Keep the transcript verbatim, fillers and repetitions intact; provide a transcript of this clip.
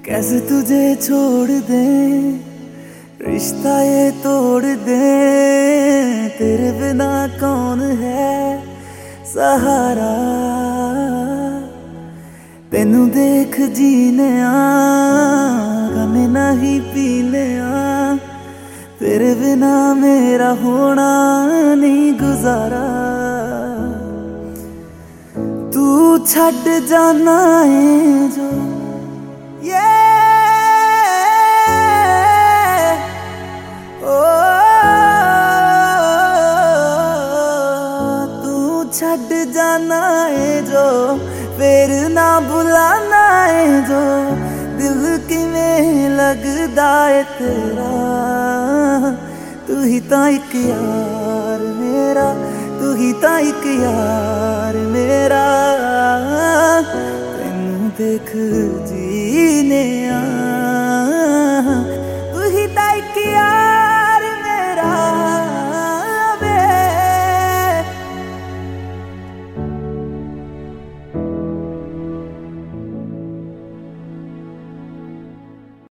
कैसे तुझे छोड़ दे, रिश्ता ये तोड़ दे। तेरे बिना कौन है सहारा, तेनू देख जीने गाने नहीं पीने आ। तेरे बिना मेरा होना नहीं गुजारा। तू छड़ जाना है जो ये ओ, तू छड़ जाना है जो फिर ना बुलाना है जो। दिल किवें लगदा है तेरा, तू ही ता इक यार मेरा, तू ही ता इक यार मेरा। तेनू देख जीने